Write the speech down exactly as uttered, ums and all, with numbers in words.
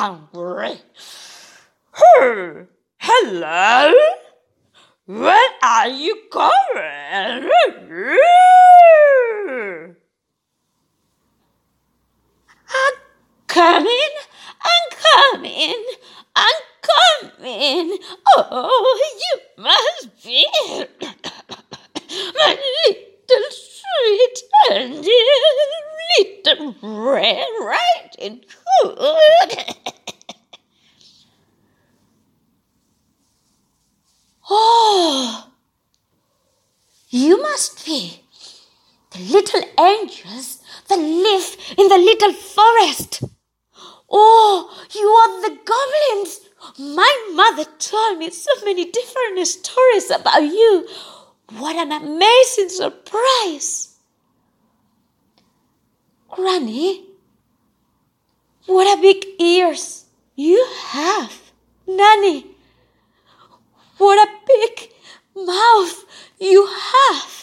hungry. Hey, hello? Where are you going? I'm coming, I'm coming, I'm coming. Oh, you must be my little sweet and dear little Red Riding Hood. Oh, you must be the little angels that live in the little forest. Oh, you are the goblins. My mother told me so many different stories about you. What an amazing surprise. Granny, what a big ears you have. Nanny, what a big mouth you have.